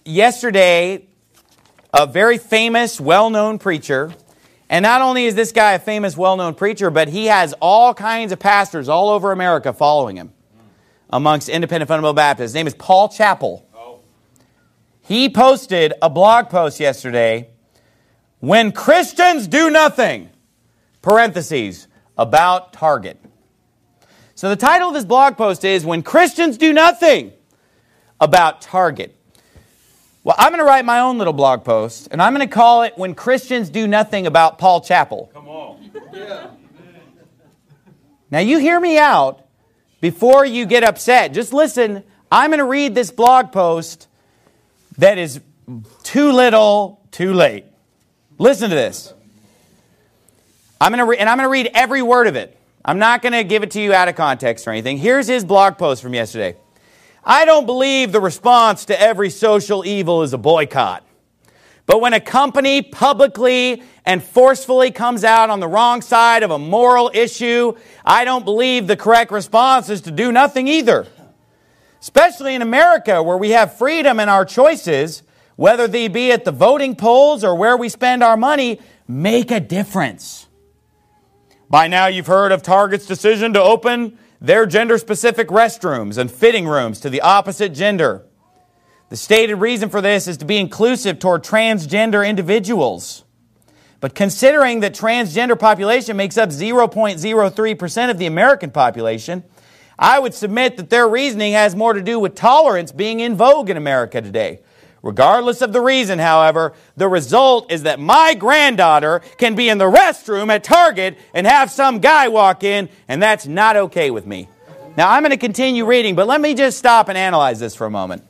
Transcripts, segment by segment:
Yesterday, a very famous, well-known preacher, and not only is this guy a famous, well-known preacher, but he has all kinds of pastors all over America following him amongst independent fundamental Baptists. His name is Paul Chappell. He posted a blog post yesterday, "When Christians Do Nothing," parentheses, about Target. So the title of his blog post is, "When Christians Do Nothing," about Target. Well, I'm going to write my own little blog post, and I'm going to call it, "When Christians Do Nothing About Paul Chappell." Come on. Yeah. Now you hear me out before you get upset. Just listen. I'm going to read this blog post that is too little, too late. Listen to this. I'm going to read every word of it. I'm not going to give it to you out of context or anything. Here's his blog post from yesterday. "I don't believe the response to every social evil is a boycott. But when a company publicly and forcefully comes out on the wrong side of a moral issue, I don't believe the correct response is to do nothing either. Especially in America, where we have freedom in our choices, whether they be at the voting polls or where we spend our money, make a difference. By now you've heard of Target's decision to open their gender-specific restrooms and fitting rooms to the opposite gender. The stated reason for this is to be inclusive toward transgender individuals. But considering that transgender population makes up 0.03% of the American population, I would submit that their reasoning has more to do with tolerance being in vogue in America today. Regardless of the reason, however, the result is that my granddaughter can be in the restroom at Target and have some guy walk in, and that's not okay with me." Now, I'm going to continue reading, but let me just stop and analyze this for a moment.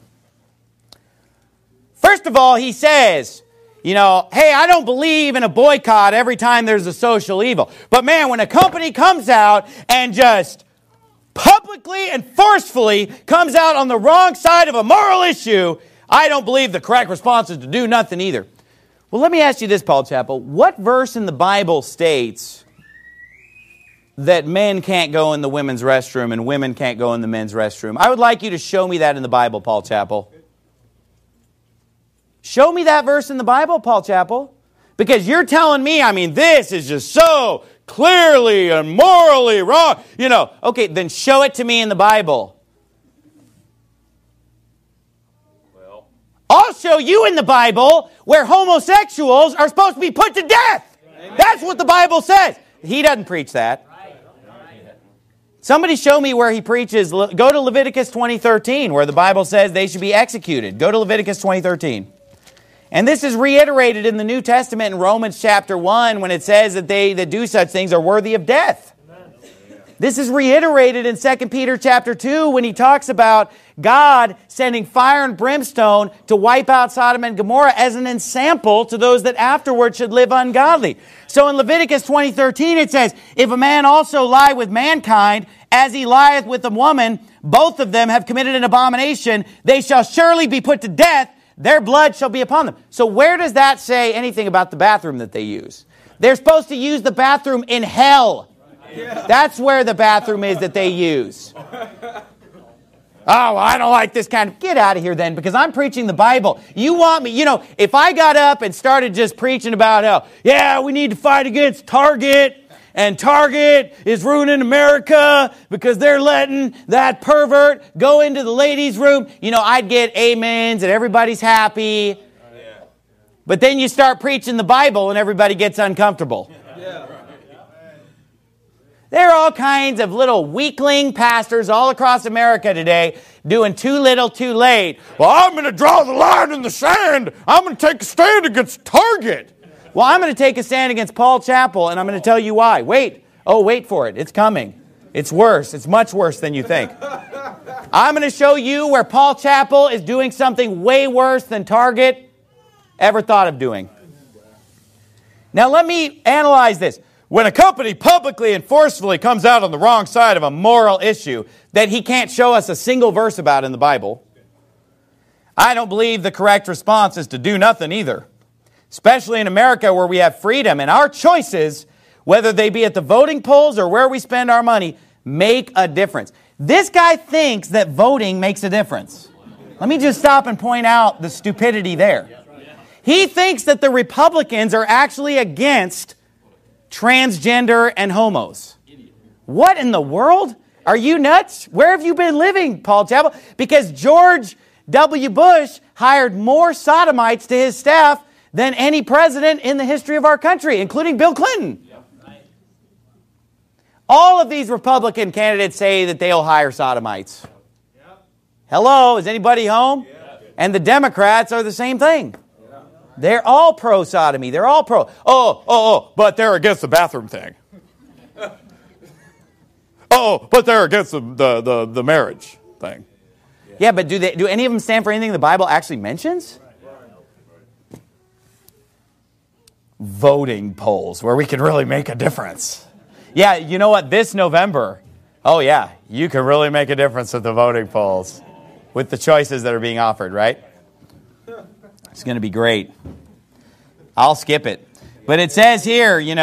First of all, he says, hey, I don't believe in a boycott every time there's a social evil. But man, when a company comes out and just publicly and forcefully comes out on the wrong side of a moral issue, I don't believe the correct response is to do nothing either. Well, let me ask you this, Paul Chappell. What verse in the Bible states that men can't go in the women's restroom and women can't go in the men's restroom? I would like you to show me that in the Bible, Paul Chappell. Show me that verse in the Bible, Paul Chappell. Because you're telling me, this is just so clearly and morally wrong. Okay, then show it to me in the Bible. I'll show you in the Bible where homosexuals are supposed to be put to death. Amen. That's what the Bible says. He doesn't preach that. Somebody show me where he preaches. Go to Leviticus 20:13, where the Bible says they should be executed. Go to Leviticus 20:13. And this is reiterated in the New Testament in Romans chapter 1 when it says that they that do such things are worthy of death. This is reiterated in 2 Peter chapter 2 when he talks about God sending fire and brimstone to wipe out Sodom and Gomorrah as an ensample to those that afterward should live ungodly. So in Leviticus 20:13 it says, "If a man also lie with mankind, as he lieth with a woman, both of them have committed an abomination, they shall surely be put to death, their blood shall be upon them." So where does that say anything about the bathroom that they use? They're supposed to use the bathroom in hell. Yeah. That's where the bathroom is that they use. Oh, I don't like this kind of... Get out of here then, because I'm preaching the Bible. You want me... if I got up and started just preaching about how, we need to fight against Target, and Target is ruining America because they're letting that pervert go into the ladies' room, I'd get amens and everybody's happy. But then you start preaching the Bible and everybody gets uncomfortable. Yeah. There are all kinds of little weakling pastors all across America today doing too little, too late. Well, I'm going to draw the line in the sand. I'm going to take a stand against Target. Well, I'm going to take a stand against Paul Chappell, and I'm going to tell you why. Wait for it. It's coming. It's worse. It's much worse than you think. I'm going to show you where Paul Chappell is doing something way worse than Target ever thought of doing. Now, let me analyze this. When a company publicly and forcefully comes out on the wrong side of a moral issue that he can't show us a single verse about in the Bible, I don't believe the correct response is to do nothing either. Especially in America where we have freedom and our choices, whether they be at the voting polls or where we spend our money, make a difference. This guy thinks that voting makes a difference. Let me just stop and point out the stupidity there. He thinks that the Republicans are actually against transgender and homos. What in the world? Are you nuts? Where have you been living, Paul Chappell? Because George W. Bush hired more sodomites to his staff than any president in the history of our country, including Bill Clinton. All of these Republican candidates say that they'll hire sodomites. Hello, is anybody home? And the Democrats are the same thing. They're all pro-sodomy. They're all pro. But they're against the bathroom thing. But they're against the marriage thing. Yeah, but do any of them stand for anything the Bible actually mentions? Voting polls where we can really make a difference. Yeah, you know what? This November, you can really make a difference at the voting polls with the choices that are being offered, right? It's going to be great. I'll skip it. But it says here, in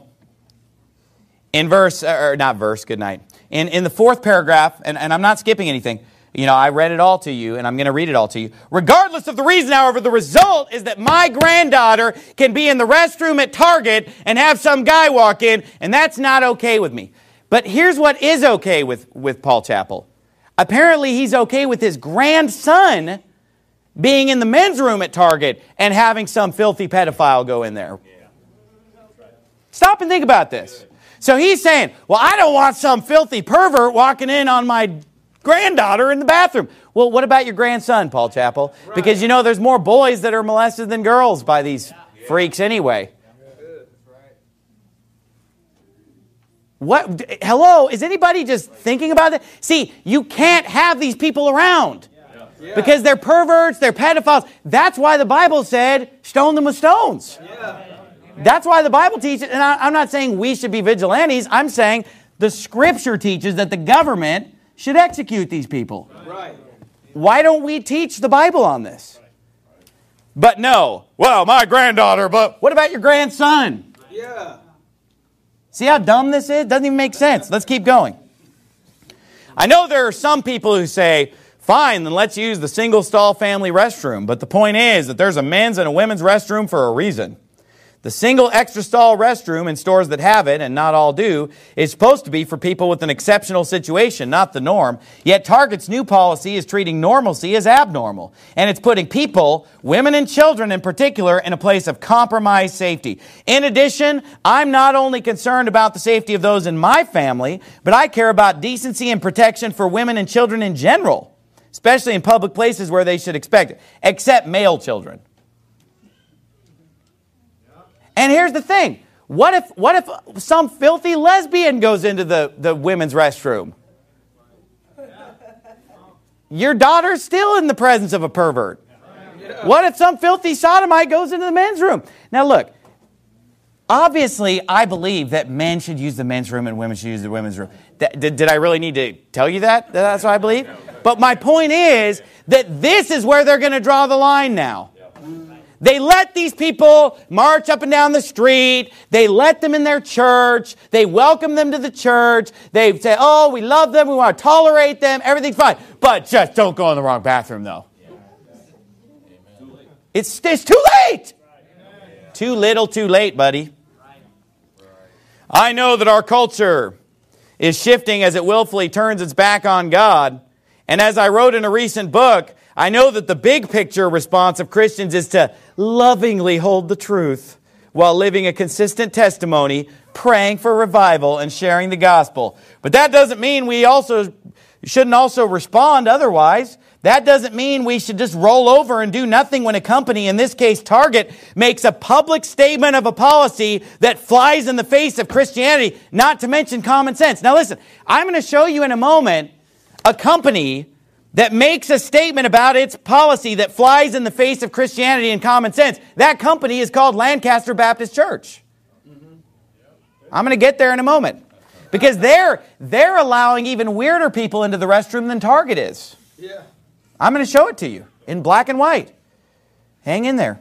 good night. In the fourth paragraph, and I'm not skipping anything, I read it all to you, and I'm going to read it all to you. Regardless of the reason, however, the result is that my granddaughter can be in the restroom at Target and have some guy walk in, and that's not okay with me. But here's what is okay with Paul Chappell. Apparently, he's okay with his grandson being in the men's room at Target and having some filthy pedophile go in there. Stop and think about this. So he's saying, well, I don't want some filthy pervert walking in on my granddaughter in the bathroom. Well, what about your grandson, Paul Chappell? Because there's more boys that are molested than girls by these freaks anyway. What? Hello? Is anybody just thinking about that? See, you can't have these people around. Because they're perverts, they're pedophiles. That's why the Bible said, stone them with stones. That's why the Bible teaches, and I'm not saying we should be vigilantes. I'm saying the Scripture teaches that the government should execute these people. Why don't we teach the Bible on this? But no. Well, my granddaughter, but what about your grandson? See how dumb this is? Doesn't even make sense. Let's keep going. I know there are some people who say, fine, then let's use the single-stall family restroom. But the point is that there's a men's and a women's restroom for a reason. The single extra-stall restroom in stores that have it, and not all do, is supposed to be for people with an exceptional situation, not the norm. Yet Target's new policy is treating normalcy as abnormal. And it's putting people, women and children in particular, in a place of compromised safety. In addition, I'm not only concerned about the safety of those in my family, but I care about decency and protection for women and children in general, especially in public places where they should expect it, except male children. And here's the thing. What if some filthy lesbian goes into the women's restroom? Your daughter's still in the presence of a pervert. What if some filthy sodomite goes into the men's room? Now look, obviously I believe that men should use the men's room and women should use the women's room. Did I really need to tell you that? That's what I believe? But my point is that this is where they're going to draw the line now. They let these people march up and down the street. They let them in their church. They welcome them to the church. They say, oh, we love them. We want to tolerate them. Everything's fine. But just don't go in the wrong bathroom, though. It's too late. Too little, too late, buddy. I know that our culture is shifting as it willfully turns its back on God. And as I wrote in a recent book, I know that the big picture response of Christians is to lovingly hold the truth while living a consistent testimony, praying for revival, and sharing the gospel. But that doesn't mean we shouldn't also respond otherwise. That doesn't mean we should just roll over and do nothing when a company, in this case Target, makes a public statement of a policy that flies in the face of Christianity, not to mention common sense. Now listen, I'm going to show you in a moment a company that makes a statement about its policy that flies in the face of Christianity and common sense. That company is called Lancaster Baptist Church. I'm going to get there in a moment. Because they're allowing even weirder people into the restroom than Target is. I'm going to show it to you in black and white. Hang in there.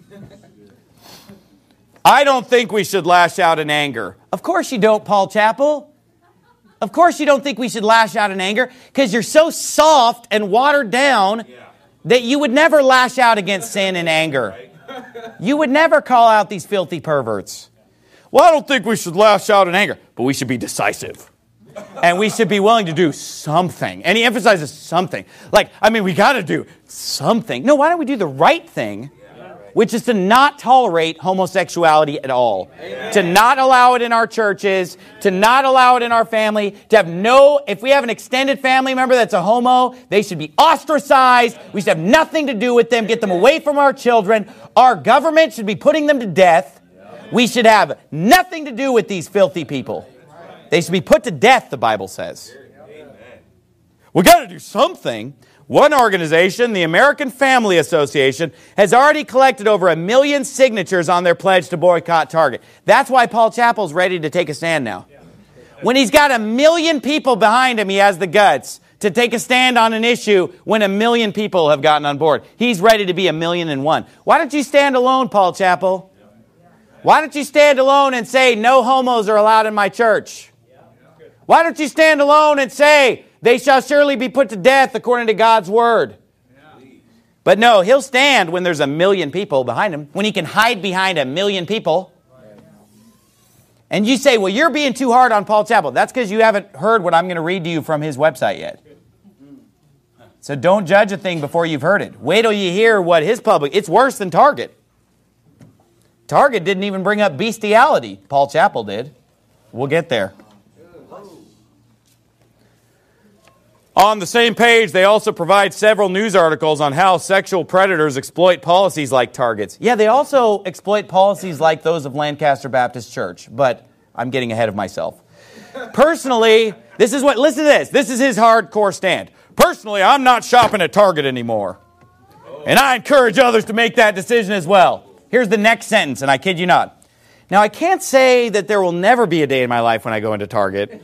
I don't think we should lash out in anger. Of course you don't, Paul Chappell. Of course you don't think we should lash out in anger because you're so soft and watered down that you would never lash out against sin in anger. You would never call out these filthy perverts. Well, I don't think we should lash out in anger, but we should be decisive. And we should be willing to do something. And he emphasizes something. We got to do something. No, why don't we do the right thing, which is to not tolerate homosexuality at all. Amen. To not allow it in our churches, to not allow it in our family, to have if we have an extended family member that's a homo, they should be ostracized. We should have nothing to do with them, get them away from our children. Our government should be putting them to death. We should have nothing to do with these filthy people. They should be put to death, the Bible says. We got to do something. One organization, the American Family Association, has already collected over 1 million signatures on their pledge to boycott Target. That's why Paul Chappell's ready to take a stand now. When he's got 1 million people behind him, he has the guts to take a stand on an issue when 1 million people have gotten on board. He's ready to be 1,000,001. Why don't you stand alone, Paul Chappell? Why don't you stand alone and say, no homos are allowed in my church? Why don't you stand alone and say, they shall surely be put to death according to God's word? But no, he'll stand when there's 1 million people behind him, when he can hide behind 1 million people. And you say, well, you're being too hard on Paul Chappell. That's because you haven't heard what I'm going to read to you from his website yet. So don't judge a thing before you've heard it. Wait till you hear what his it's worse than Target. Target didn't even bring up bestiality. Paul Chappell did. We'll get there. On the same page, they also provide several news articles on how sexual predators exploit policies like Target's. Yeah, they also exploit policies like those of Lancaster Baptist Church, but I'm getting ahead of myself. Personally, listen to this. This is his hardcore stand. Personally, I'm not shopping at Target anymore. And I encourage others to make that decision as well. Here's the next sentence, and I kid you not. Now, I can't say that there will never be a day in my life when I go into Target.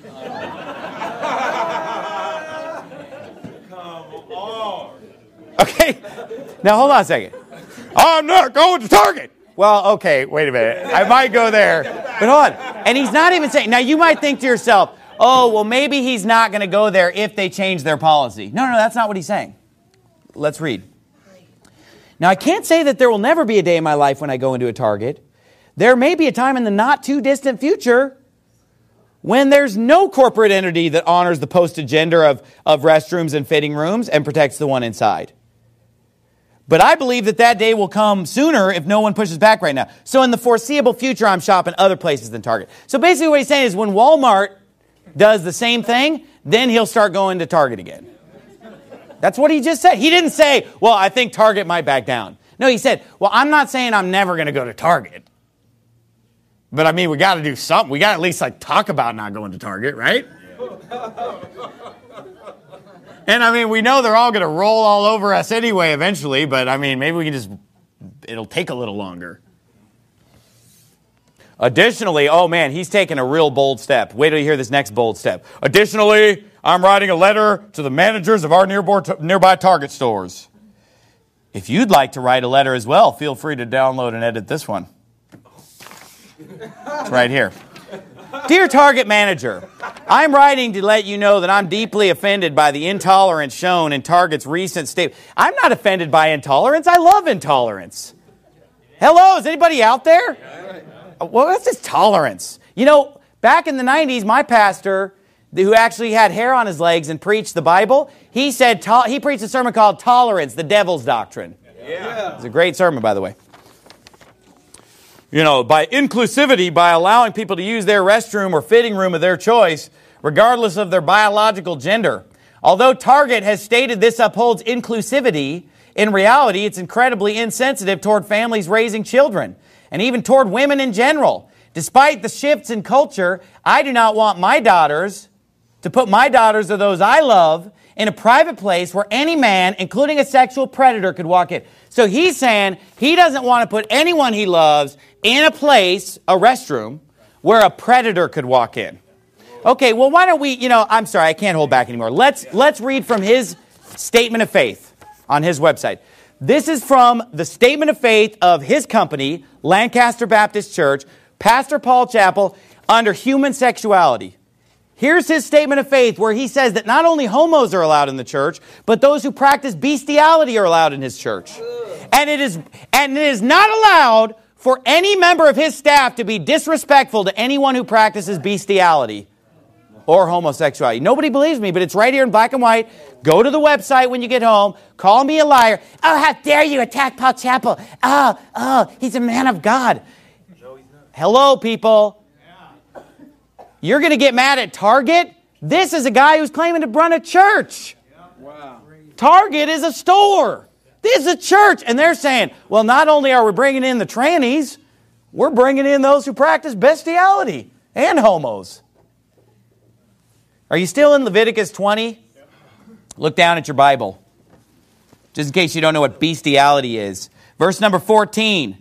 Okay, now hold on a second. I'm not going to Target. Well, okay, wait a minute. I might go there. But hold on. And he's not even saying, now you might think to yourself, oh, well, maybe he's not going to go there if they change their policy. No, that's not what he's saying. Let's read. Now, I can't say that there will never be a day in my life when I go into a Target. There may be a time in the not too distant future when there's no corporate entity that honors the posted gender of restrooms and fitting rooms and protects the one inside. But I believe that day will come sooner if no one pushes back right now. So in the foreseeable future, I'm shopping other places than Target. So basically what he's saying is when Walmart does the same thing, then he'll start going to Target again. That's what he just said. He didn't say, well, I think Target might back down. No, he said, well, I'm not saying I'm never going to go to Target. But I mean, we got to do something. We got to at least talk about not going to Target, right? And I mean, we know they're all going to roll all over us anyway eventually, but I mean, maybe we can it'll take a little longer. Additionally, oh man, he's taking a real bold step. Wait till you hear this next bold step. Additionally, I'm writing a letter to the managers of our nearby Target stores. If you'd like to write a letter as well, feel free to download and edit this one. It's right here. Dear Target manager, I'm writing to let you know that I'm deeply offended by the intolerance shown in Target's recent statement. I'm not offended by intolerance. I love intolerance. Hello, is anybody out there? Well, what's this tolerance? You know, back in the 90s, my pastor, who actually had hair on his legs and preached the Bible, he preached a sermon called Tolerance, the Devil's Doctrine. Yeah. It's a great sermon, by the way. You know, by inclusivity, by allowing people to use their restroom or fitting room of their choice, regardless of their biological gender. Although Target has stated this upholds inclusivity, in reality, it's incredibly insensitive toward families raising children, and even toward women in general. Despite the shifts in culture, I do not want my daughters to put my daughters or those I love in a private place where any man, including a sexual predator, could walk in. So he's saying he doesn't want to put anyone he loves in a place, a restroom, where a predator could walk in. Okay, well, why don't we, I'm sorry, I can't hold back anymore. Let's read from his statement of faith on his website. This is from the statement of faith of his company, Lancaster Baptist Church, Pastor Paul Chappell, under human sexuality. Here's his statement of faith where he says that not only homos are allowed in the church, but those who practice bestiality are allowed in his church. And it is not allowed for any member of his staff to be disrespectful to anyone who practices bestiality or homosexuality. Nobody believes me, but it's right here in black and white. Go to the website when you get home. Call me a liar. Oh, how dare you attack Paul Chappell? Oh, he's a man of God. Hello, people. You're going to get mad at Target? This is a guy who's claiming to run a church. Wow. Target is a store. This is a church. And they're saying, well, not only are we bringing in the trannies, we're bringing in those who practice bestiality and homos. Are you still in Leviticus 20? Look down at your Bible. Just in case you don't know what bestiality is. Verse number 14.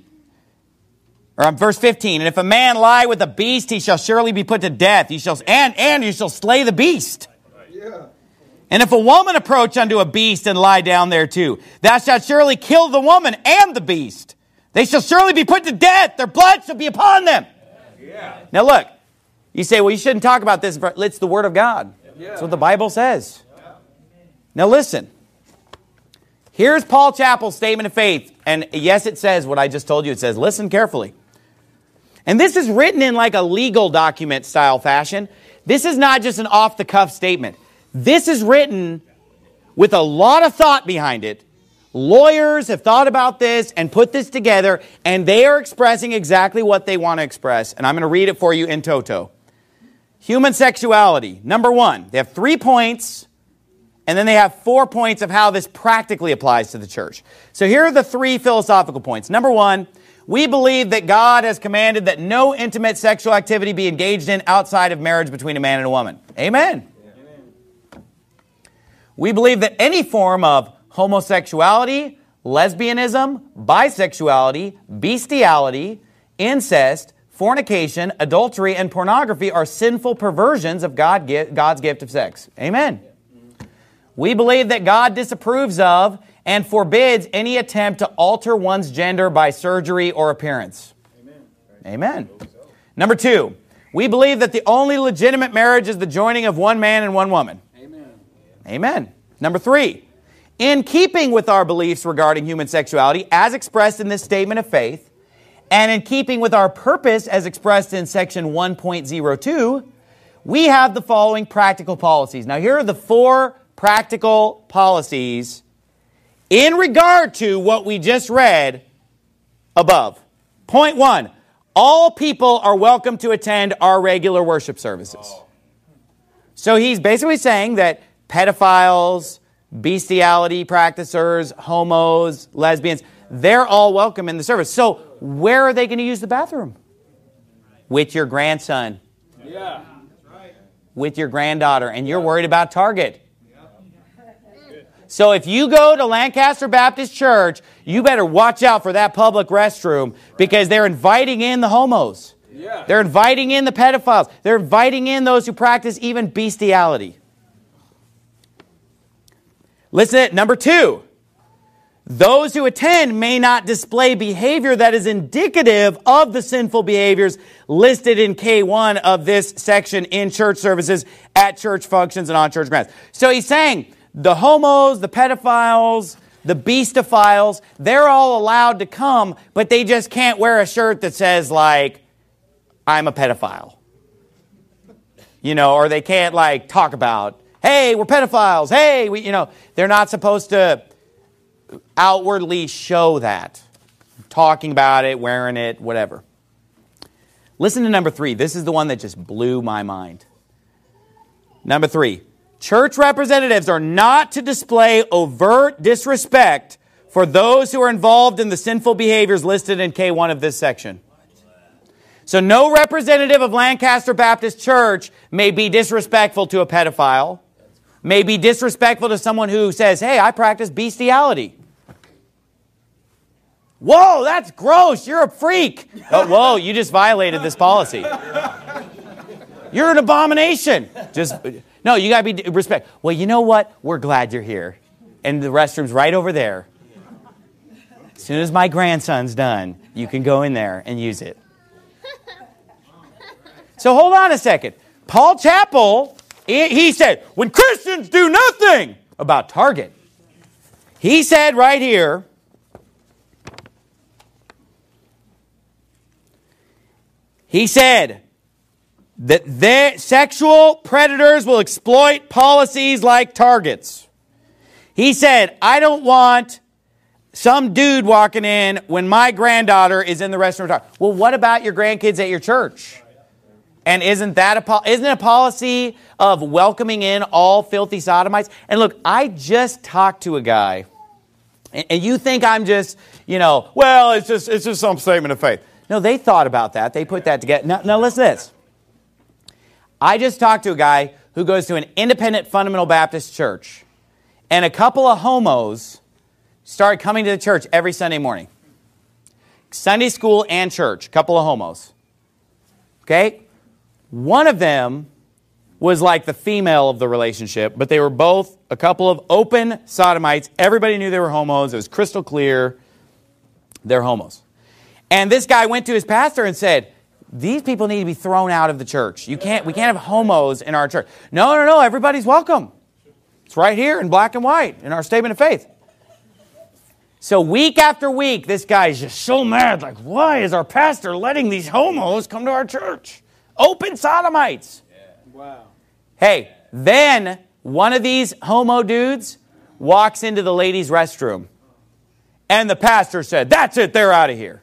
Or verse 15. And if a man lie with a beast, he shall surely be put to death. You shall slay the beast. Yeah. And if a woman approach unto a beast and lie down there too, thou shalt surely kill the woman and the beast. They shall surely be put to death. Their blood shall be upon them. Yeah. Now look, you say, well, you shouldn't talk about this. It's the Word of God. Yeah. That's what the Bible says. Yeah. Now listen. Here's Paul Chappell's statement of faith. And yes, it says what I just told you. It says, listen carefully. And this is written in like a legal document style fashion. This is not just an off-the-cuff statement. This is written with a lot of thought behind it. Lawyers have thought about this and put this together, and they are expressing exactly what they want to express. And I'm going to read it for you in toto. Human sexuality. Number one, they have 3 points, and then they have 4 points of how this practically applies to the church. So here are the 3 philosophical points. Number one, we believe that God has commanded that no intimate sexual activity be engaged in outside of marriage between a man and a woman. Amen. Amen. We believe that any form of homosexuality, lesbianism, bisexuality, bestiality, incest, fornication, adultery, and pornography are sinful perversions of God's gift of sex. Amen. We believe that God disapproves of and forbids any attempt to alter one's gender by surgery or appearance. Amen. Amen. Number 2, we believe that the only legitimate marriage is the joining of one man and one woman. Amen. Amen. Number 3, in keeping with our beliefs regarding human sexuality as expressed in this statement of faith, and in keeping with our purpose as expressed in section 1.02, we have the following practical policies. Now here are the 4 practical policies in regard to what we just read above. Point 1, all people are welcome to attend our regular worship services. So he's basically saying that pedophiles, bestiality practicers, homos, lesbians, they're all welcome in the service. So where are they going to use the bathroom? With your grandson. Yeah. With your granddaughter. And you're worried about Target. So if you go to Lancaster Baptist Church, you better watch out for that public restroom because they're inviting in the homos. Yeah. They're inviting in the pedophiles. They're inviting in those who practice even bestiality. Listen, number 2. Those who attend may not display behavior that is indicative of the sinful behaviors listed in K1 of this section in church services, at church functions, and on church grounds. So he's saying the homos, the pedophiles, the beastophiles, they're all allowed to come, but they just can't wear a shirt that says, like, I'm a pedophile. You know, or they can't, like, talk about, hey, we're pedophiles. Hey, they're not supposed to outwardly show that. Talking about it, wearing it, whatever. Listen to number 3. This is the one that just blew my mind. Number 3. Church representatives are not to display overt disrespect for those who are involved in the sinful behaviors listed in K1 of this section. So no representative of Lancaster Baptist Church may be disrespectful to a pedophile, may be disrespectful to someone who says, hey, I practice bestiality. Whoa, that's gross. You're a freak. Oh, whoa, you just violated this policy. You're an abomination. No, you got to be respect. Well, you know what? We're glad you're here. And the restroom's right over there. As soon as my grandson's done, you can go in there and use it. So hold on a second. Paul Chappell, he said, when Christians do nothing about Target, he said right here, he said that sexual predators will exploit policies like Target's. He said, I don't want some dude walking in when my granddaughter is in the restroom. Well, what about your grandkids at your church? And isn't it a policy of welcoming in all filthy sodomites? And look, I just talked to a guy, and you think I'm just, well, it's just some statement of faith. No, they thought about that. They put that together. Now listen to this. I just talked to a guy who goes to an independent fundamental Baptist church, and a couple of homos started coming to the church every Sunday morning. Sunday school and church, a couple of homos. Okay? One of them was like the female of the relationship, but they were both a couple of open sodomites. Everybody knew they were homos. It was crystal clear. They're homos. And this guy went to his pastor and said, these people need to be thrown out of the church. We can't have homos in our church. No, everybody's welcome. It's right here in black and white in our statement of faith. So week after week, this guy's just so mad. Like, why is our pastor letting these homos come to our church? Open sodomites. Yeah. Wow. Hey, then one of these homo dudes walks into the ladies' restroom. And the pastor said, that's it, they're out of here.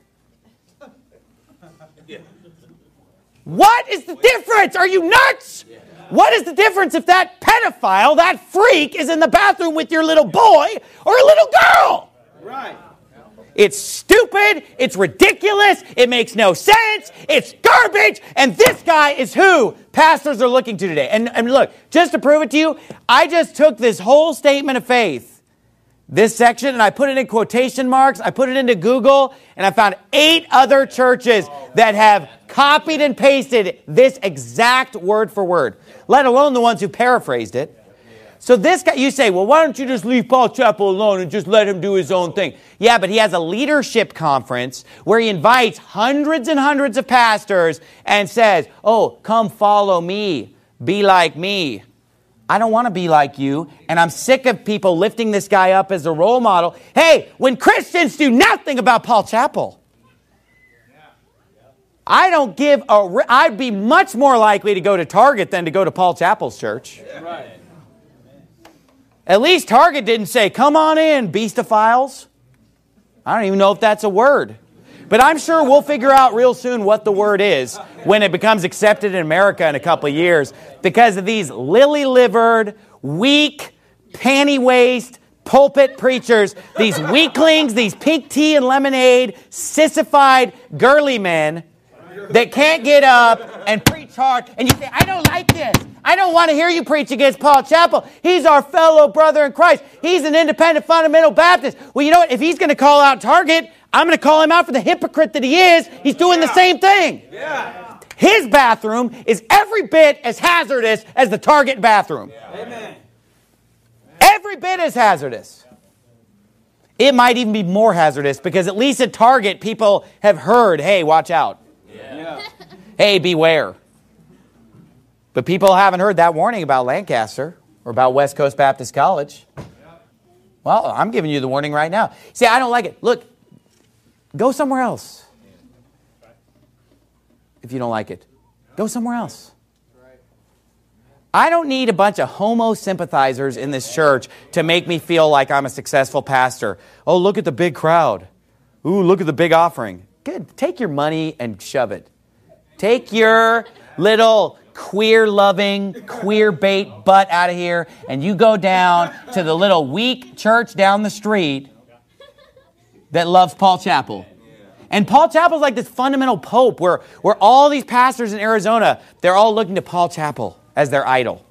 What is the difference? Are you nuts? What is the difference if that pedophile, that freak, is in the bathroom with your little boy or a little girl? Right. It's stupid. It's ridiculous. It makes no sense. It's garbage. And this guy is who pastors are looking to today. And look, just to prove it to you, I just took this whole statement of faith, this section, and I put it in quotation marks. I put it into Google, and I found 8 other churches that have copied and pasted this exact word for word, let alone the ones who paraphrased it. So this guy, you say, well, why don't you just leave Paul Chappell alone and just let him do his own thing? Yeah, but he has a leadership conference where he invites hundreds and hundreds of pastors and says, oh, come follow me, be like me. I don't want to be like you, and I'm sick of people lifting this guy up as a role model. Hey, when Christians do nothing about Paul Chappell, I'd be much more likely to go to Target than to go to Paul Chappell's church. Right. At least Target didn't say, come on in, beastophiles. I don't even know if that's a word. But I'm sure we'll figure out real soon what the word is when it becomes accepted in America in a couple of years, because of these lily-livered, weak, panty-waist, pulpit preachers, these weaklings, these pink tea and lemonade, sissified, girly men that can't get up and preach hard. And you say, I don't like this. I don't want to hear you preach against Paul Chappell. He's our fellow brother in Christ. He's an independent fundamental Baptist. Well, you know what? If he's going to call out Target, I'm going to call him out for the hypocrite that he is. He's doing the same thing. Yeah. His bathroom is every bit as hazardous as the Target bathroom. Amen. Every bit as hazardous. It might even be more hazardous because at least at Target, people have heard, hey, watch out. Yeah. Hey, beware. But people haven't heard that warning about Lancaster or about West Coast Baptist College. Well, I'm giving you the warning right now. See, I don't like it. Look, go somewhere else. If you don't like it, go somewhere else. I don't need a bunch of homo sympathizers in this church to make me feel like I'm a successful pastor. Oh, look at the big crowd. Ooh, look at the big offering. Good. Take your money and shove it. Take your little queer-loving, queer-bait butt out of here, and you go down to the little weak church down the street that loves Paul Chappell. And Paul Chappell's like this fundamental pope where all these pastors in Arizona, they're all looking to Paul Chappell as their idol.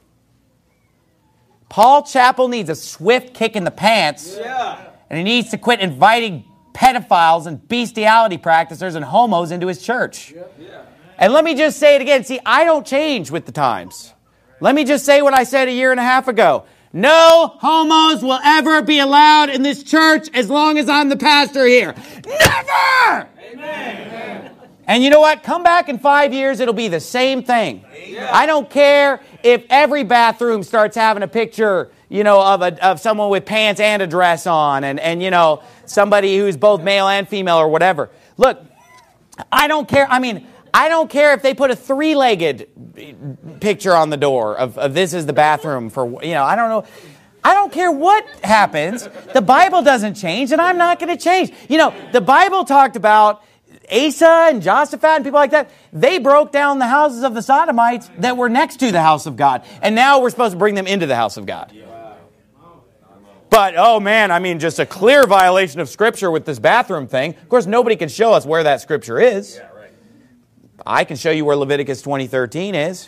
Paul Chappell needs a swift kick in the pants, and he needs to quit inviting pedophiles and bestiality practitioners and homos into his church. And let me just say it again. See, I don't change with the times. Let me just say what I said a year and a half ago. No homos will ever be allowed in this church as long as I'm the pastor here. Never! Amen. And you know what? Come back in 5 years, it'll be the same thing. I don't care if every bathroom starts having a picture, of someone with pants and a dress on, and somebody who's both male and female or whatever. Look, I don't care. I don't care if they put a three-legged picture on the door of this is the bathroom for, I don't know. I don't care what happens. The Bible doesn't change, and I'm not going to change. The Bible talked about Asa and Jehoshaphat and people like that. They broke down the houses of the Sodomites that were next to the house of God. And now we're supposed to bring them into the house of God. But, just a clear violation of Scripture with this bathroom thing. Of course, nobody can show us where that Scripture is. I can show you where Leviticus 20:13 is.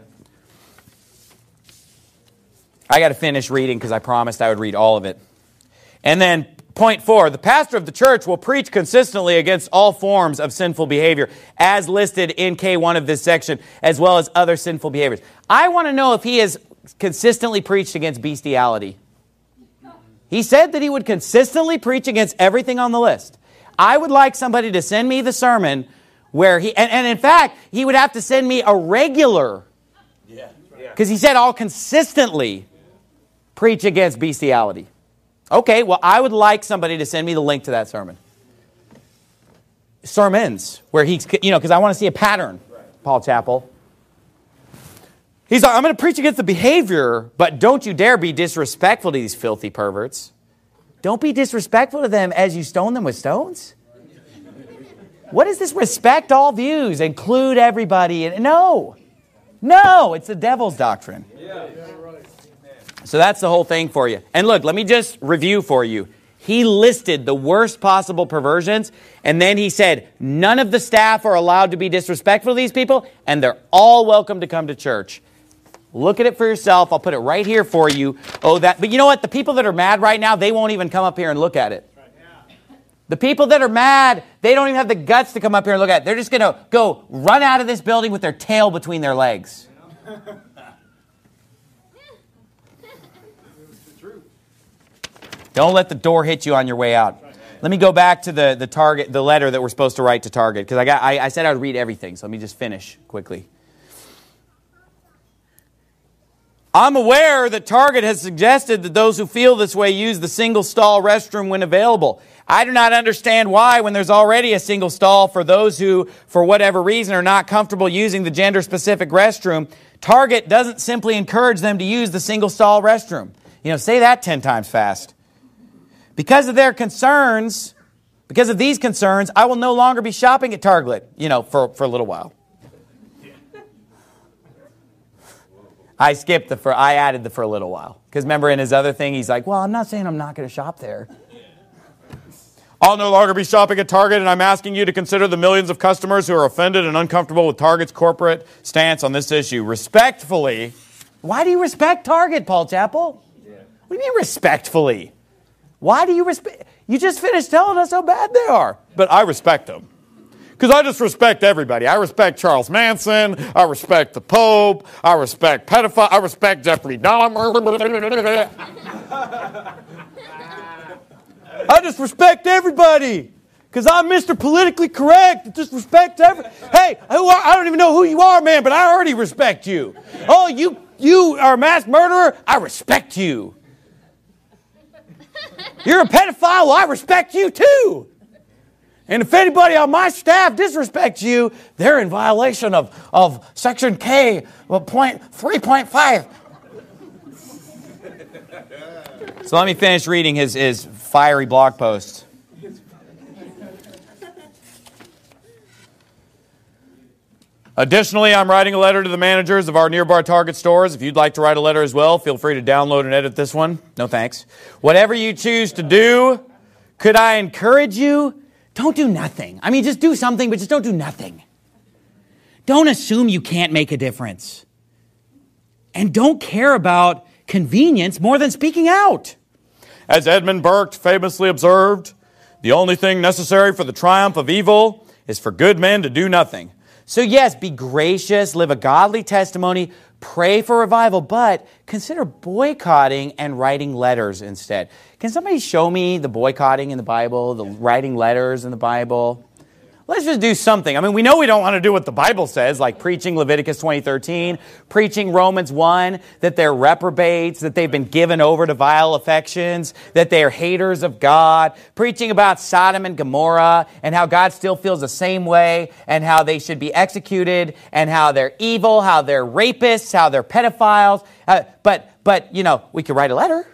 I got to finish reading because I promised I would read all of it. And then point 4, the pastor of the church will preach consistently against all forms of sinful behavior as listed in K1 of this section, as well as other sinful behaviors. I want to know if he has consistently preached against bestiality. He said that he would consistently preach against everything on the list. I would like somebody to send me the sermon where he, and in fact, he would have to send me a regular, because he said I'll consistently preach against bestiality. Okay, well, I would like somebody to send me the link to that sermon. Sermons, where he's, because I want to see a pattern, Paul Chappell. He's like, I'm going to preach against the behavior, but don't you dare be disrespectful to these filthy perverts. Don't be disrespectful to them as you stone them with stones. What is this respect all views, include everybody? No, it's the devil's doctrine. So that's the whole thing for you. And look, let me just review for you. He listed the worst possible perversions, and then he said, none of the staff are allowed to be disrespectful to these people, and they're all welcome to come to church. Look at it for yourself. I'll put it right here for you. But you know what? The people that are mad right now, they won't even come up here and look at it. The people that are mad, they don't even have the guts to come up here and look at it. They're just going to go run out of this building with their tail between their legs. Don't let the door hit you on your way out. Let me go back to the letter that we're supposed to write to Target, because I said I would read everything, so let me just finish quickly. I'm aware that Target has suggested that those who feel this way use the single stall restroom when available. I do not understand why, when there's already a single stall for those who, for whatever reason, are not comfortable using the gender-specific restroom, Target doesn't simply encourage them to use the single stall restroom. Say that 10 times fast. Because of these concerns, I will no longer be shopping at Target, for a little while. I skipped I added the for a little while. Because remember in his other thing, he's like, well, I'm not saying I'm not going to shop there. I'll no longer be shopping at Target, and I'm asking you to consider the millions of customers who are offended and uncomfortable with Target's corporate stance on this issue. Respectfully. Why do you respect Target, Paul Chappell? What do you mean respectfully? Why do you respect? You just finished telling us how bad they are. But I respect them. Because I just respect everybody. I respect Charles Manson. I respect the Pope. I respect pedophiles. I respect Jeffrey Dahmer. I just respect everybody. Because I'm Mr. Politically Correct. Just respect everybody. Hey, I don't even know who you are, man, but I already respect you. Oh, you are a mass murderer? I respect you. You're a pedophile? Well, I respect you too. And if anybody on my staff disrespects you, they're in violation of Section K, 3.5. So let me finish reading his fiery blog post. Additionally, I'm writing a letter to the managers of our nearby Target stores. If you'd like to write a letter as well, feel free to download and edit this one. No thanks. Whatever you choose to do, could I encourage you? Don't do nothing. Just do something, but just don't do nothing. Don't assume you can't make a difference. And don't care about convenience more than speaking out. As Edmund Burke famously observed, the only thing necessary for the triumph of evil is for good men to do nothing. So yes, be gracious, live a godly testimony, pray for revival, but consider boycotting and writing letters instead. Can somebody show me the boycotting in the Bible, the writing letters in the Bible? let's just do something. I mean, we know we don't want to do what the Bible says, like preaching Leviticus 20:13, preaching Romans 1, that they're reprobates, that they've been given over to vile affections, that they are haters of God, preaching about Sodom and Gomorrah, and how God still feels the same way, and how they should be executed, and how they're evil, how they're rapists, how they're pedophiles. But you know, we could write a letter.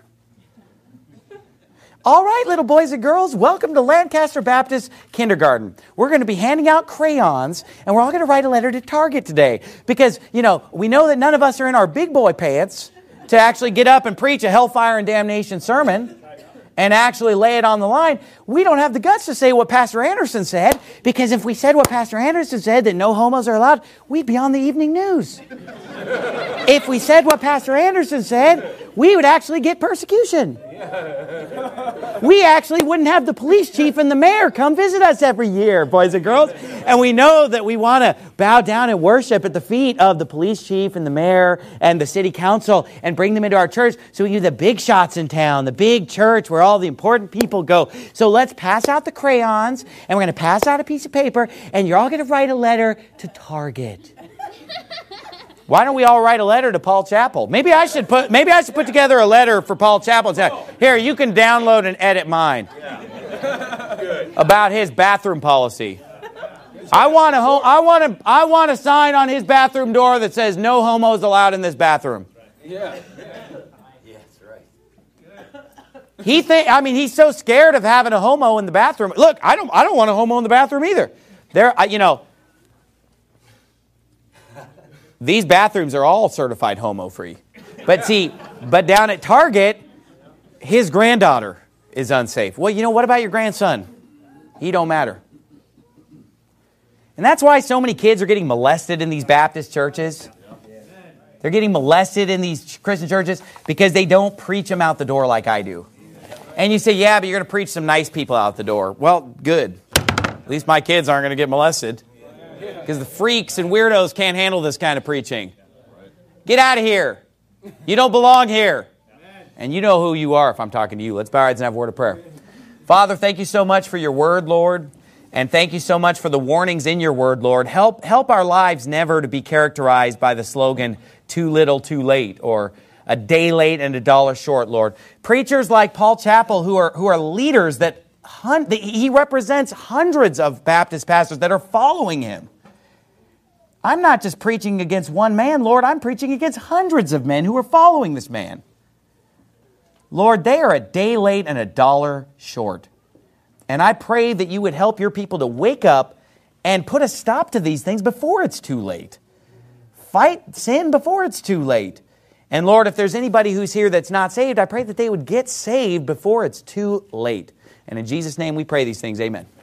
All right, little boys and girls, welcome to Lancaster Baptist Kindergarten. We're going to be handing out crayons, and we're all going to write a letter to Target today. Because, you know, we know that none of us are in our big boy pants to actually get up and preach a hellfire and damnation sermon and actually lay it on the line. We don't have the guts to say what Pastor Anderson said, because if we said what Pastor Anderson said, that no homos are allowed, we'd be on the evening news. If we said what Pastor Anderson said, we would actually get persecution. We actually wouldn't have the police chief and the mayor come visit us every year, boys and girls. And we know that we want to bow down and worship at the feet of the police chief and the mayor and the city council and bring them into our church so we can do the big shots in town, the big church where all the important people go. So let's pass out the crayons, and we're going to pass out a piece of paper, and you're all going to write a letter to Target. Why don't we all write a letter to Paul Chappell? Maybe I should put together a letter for Paul Chappell and say, here, you can download and edit mine about his bathroom policy. I want a sign on his bathroom door that says no homos allowed in this bathroom. Yeah. He's so scared of having a homo in the bathroom. Look, I don't want a homo in the bathroom either. These bathrooms are all certified homo-free. But down at Target, his granddaughter is unsafe. Well, what about your grandson? He don't matter. And that's why so many kids are getting molested in these Baptist churches. They're getting molested in these Christian churches because they don't preach them out the door like I do. And you say, yeah, but you're going to preach some nice people out the door. Well, good. At least my kids aren't going to get molested. Because the freaks and weirdos can't handle this kind of preaching. Get out of here. You don't belong here. And you know who you are if I'm talking to you. Let's bow our heads and have a word of prayer. Father, thank you so much for your word, Lord. And thank you so much for the warnings in your word, Lord. Help our lives never to be characterized by the slogan, too little, too late, or a day late and a dollar short, Lord. Preachers like Paul Chappell who are leaders that he represents hundreds of Baptist pastors that are following him. I'm not just preaching against one man, Lord. I'm preaching against hundreds of men who are following this man. Lord, they are a day late and a dollar short. And I pray that you would help your people to wake up and put a stop to these things before it's too late. Fight sin before it's too late. And Lord, if there's anybody who's here that's not saved, I pray that they would get saved before it's too late. And in Jesus' name we pray these things. Amen.